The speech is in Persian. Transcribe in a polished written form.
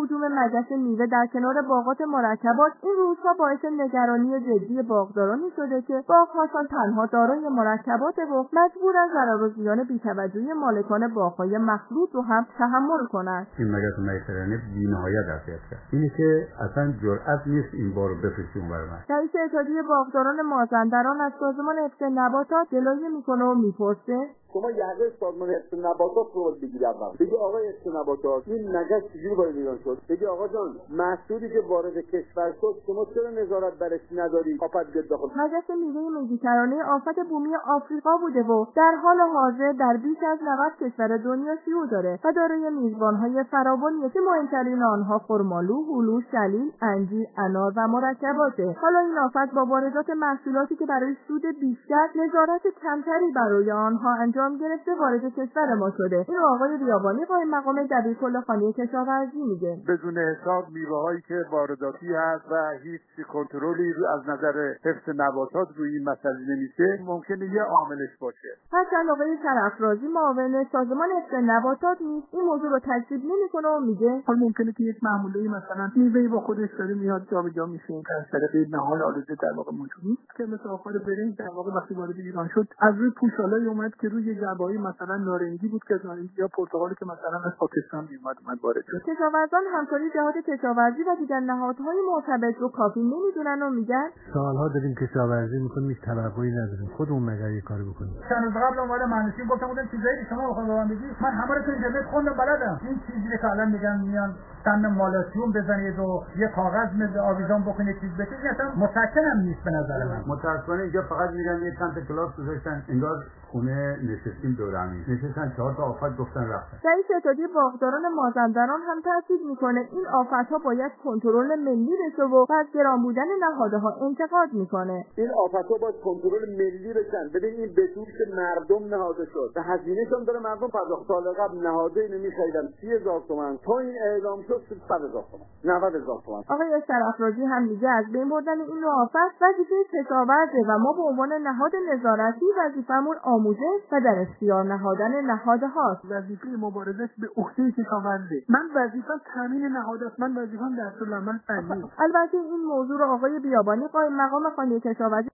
هجوم مگس میوه در کنار باغات مرکبات این روزها باعث نگرانی جدی باغدارانی شده که باغ‌هاشان تنها دارای مرکبات و مجبورند ضرر و زیان بی‌توجهی مالکان باغ‌های مخلوط رو هم تحمل کنند. این مگس میخرانه بی‌نهایت اذیت کرد. اینه که اصلا جرئت نیست این بارو بفرستیم اونور. رئیس اتحادیه باغداران مازندران از سازمان حفظ نباتات گلایه میکنه و میپرسه شما یقه سازمان حفظ نباتات رو بگید اول. بگی آقای حفظ نباتات این مگس چجوری وارد ایران شد؟ بگی آقا جان محصولی که وارد کشور شد شما چرا نظارت برش نداری؟ آفت بیاد داخل. مگس میوه مدیترانه آفت بومی آفریقا بوده و در حال حاضر در بیش از 90 کشور دنیا شیوع داره و دارای میزبان‌های فراوانی که مهمترین آنها خرمالو، هلو، شلیل، انجیر، انار و مرکباته. حالا این آفت با واردات محصولاتی که برای سود بیشتر نظارت کمتری برای آنها انجام گرفته وارد کشور ما شده. این آقای بیابانی قائم مقام دبیرکل خانه کشاورزی میگه. بدون حساب میوه‌هایی که وارداتی هست و هیچ کنترلی از نظر حفظ نباتات روی این مسئله نمیشه ممکنه یه عاملش باشه. هرچند آقای سرافرازی معاون سازمان حفظ نباتات نیز این موضوع رو تکذیب نمیکنه و میگه حالا ممکنه که یک محموله مثلا میوه‌ای با خودش داره میاد جابجا میشه از طریق نهال آلوده در واقع موجود نیست که مثل آفر برنج در واقع وقتی وارد ایران شد از روی پوشالای اومد که روی جعبه‌های مثلا نارنجی بود که نارنجی یا پرتقالی که مثلا از پاکستان اومد وارد شد. کشاورزان همکاری جهات کشاورزی و دیگر نهادهای مرتبط رو کافی نمیدونن و میگن سالها داریم کشاورزی میکنیم هیچ توقعی نداریم خودمون مگر یه کاری بکنیم. چند روز قبل اومد مهندسی گفتم بودن چیزایی که شما بخواید به من بگید من همه رو تو اینترنت خوندم بلدم. این چیزی که الان میگن میان سن مالاسیون بزنید و یه کاغذ آویزان بکنید چیز بکنید اصلا متأکدم نیست به نظر من. متأسفانه اینجا فقط میگن یه چند تا کلاس گذاشتن انگار خونه نشستیم دور هم نشستن 4 تا آفت گفتن رفتن. رئیس اتحادیه باغداران مازندران هم تاکید میکنه این آفت‌ها باید کنترل ملی بشه و از گران بودن نهادها انتقاد میکنه. این آفت‌ها باید کنترل ملی بشن. ببین این به دوش مردم نهاده شد. و هزینه‌شون داره مردم پرداخت. سال قبل نهاده اینو می‌خریدن 30000 تومان. تا این اعلام شد 100000 تومان. 90000 تومان. آقای سرافرازی هم میگه از بین بردن این نوع آفت وظیفه کشاورزه و ما به عنوان نهاد نظارتی وظیفمون آموزش و در اختیار نهادن نهادهاست. وظیفه مبارزه به عهده کشاورزه. من وظیفه‌م تامین نهادست. من وظیفه‌م دستورالعمل فنی. البته این موضوع رو آقای بیابانی قائم مقام خانه کشاورزی